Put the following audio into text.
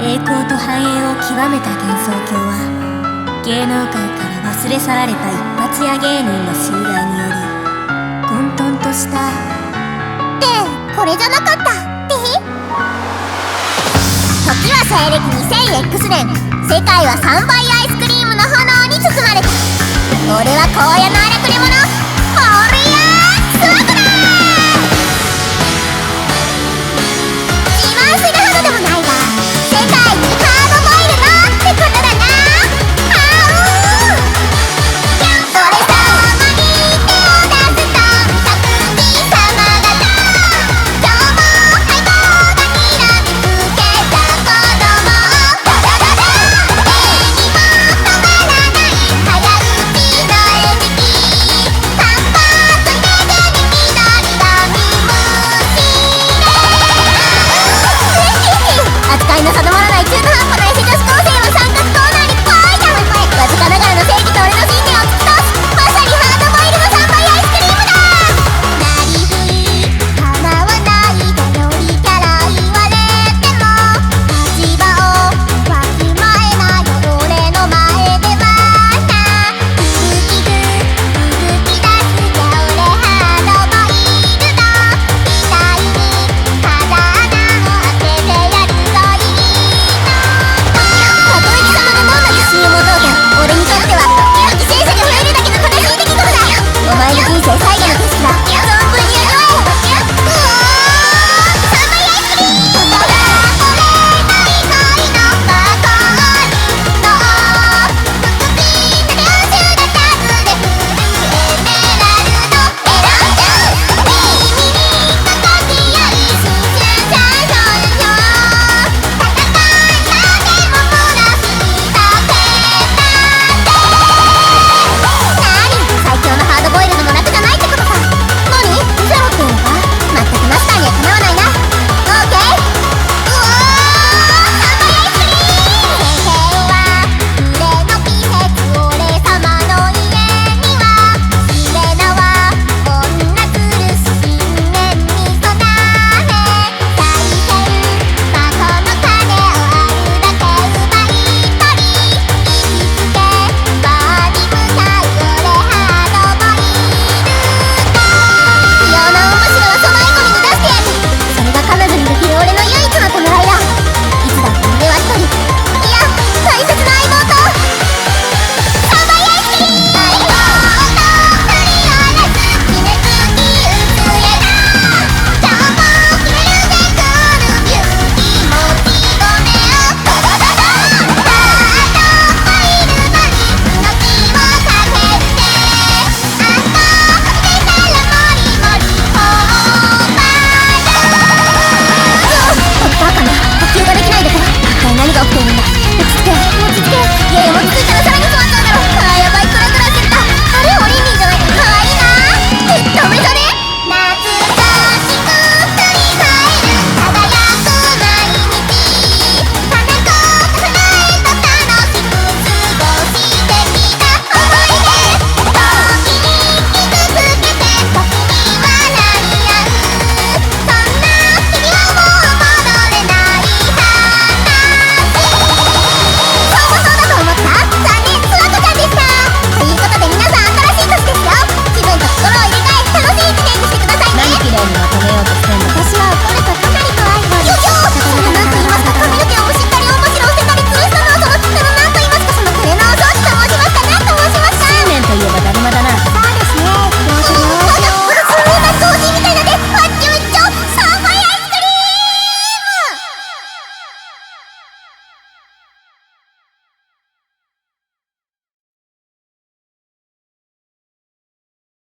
栄光と繁栄を極めた幻想郷は芸能界から忘れ去られた一発屋芸人の襲来により混沌としたってこれじゃなかったって時は西暦 2000X 年、世界は3倍アイスクリームの炎に包まれた。俺は荒野の荒くれ者ホーリアースワグだ。自慢するほどでもないが世界にハードボイルのってことだな。俺様に手を出すと匠様がと今日も背後がにらみつけた子供をドドドド絵にも止まらない早打ちの餌食パンパーと目でに緑と見むしれ扱いの定ま